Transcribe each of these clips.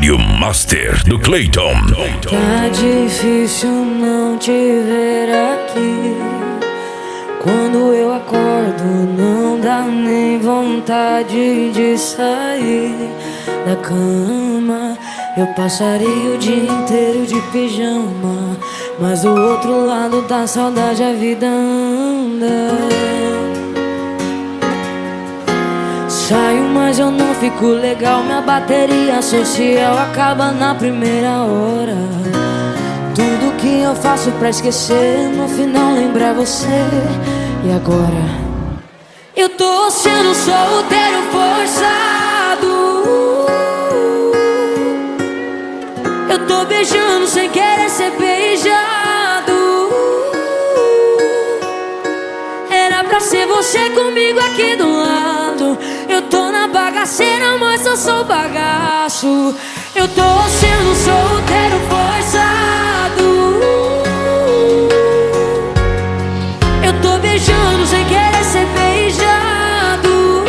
Trabalho master do Clayton. Tá difícil não te ver aqui. Quando eu acordo não dá nem vontade de sair da cama. Eu passaria o dia inteiro de pijama, mas do outro lado da saudade a vida anda. Saio, mas eu não fico legal. Minha bateria social acaba na primeira hora. Tudo que eu faço pra esquecer, no final lembrar você. E agora? Eu tô sendo solteiro forçado. Eu tô beijando sem querer ser beijado. Era pra ser você comigo aqui do lado. Eu tô na bagaceira, mas eu sou bagaço. Eu tô sendo solteiro forçado. Eu tô beijando sem querer ser beijado.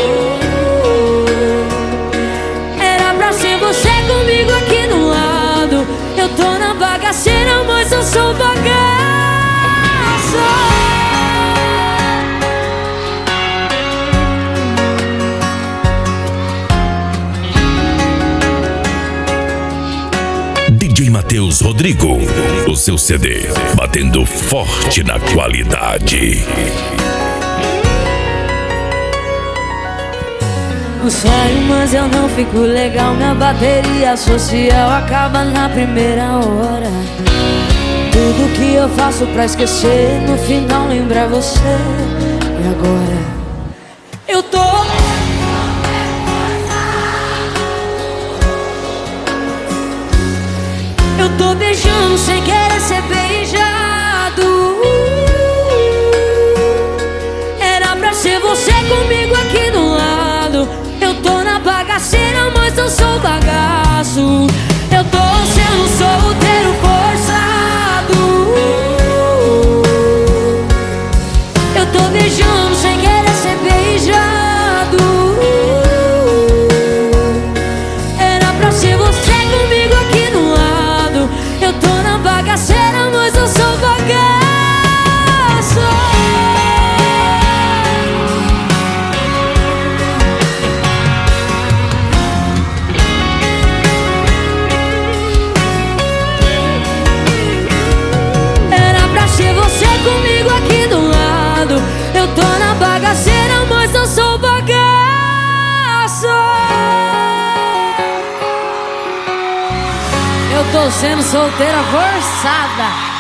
Era pra ser você comigo aqui do lado. Eu tô na bagaceira, mas eu sou bagaço. DJ Matheus Rodrigo, o seu CD batendo forte na qualidade. Eu saio, mas eu não fico legal. Minha bateria social acaba na primeira hora. Tudo que eu faço pra esquecer, no final lembrar você. E agora? Eu tô beijando sem querer ser beijado. Era pra ser você comigo aqui do lado. Eu tô na bagaceira, mas eu sou bagaço. Eu tô sendo solteiro forçado. Eu tô beijando sem querer ser beijado. Era pra ser você comigo aqui do lado. Eu tô na bagaceira, mas eu sou bagaço. Era pra ser você comigo aqui do lado. Eu tô na bagaceira, mas eu sou bagaço. Eu tô sendo solteira forçada.